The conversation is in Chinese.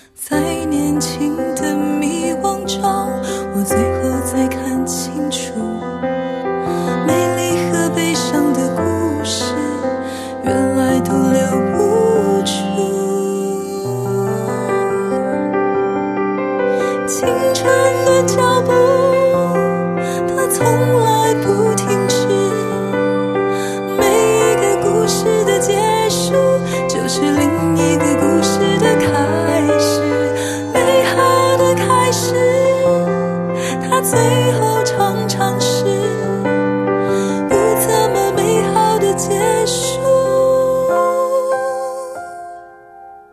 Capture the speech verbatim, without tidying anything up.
在年轻的迷惘中，我最后才看清楚，美丽和悲伤的故事原来都留不住。青春的脚步它从来不停止，每一个故事的结束就是另一个故事的开始，美好的开始它最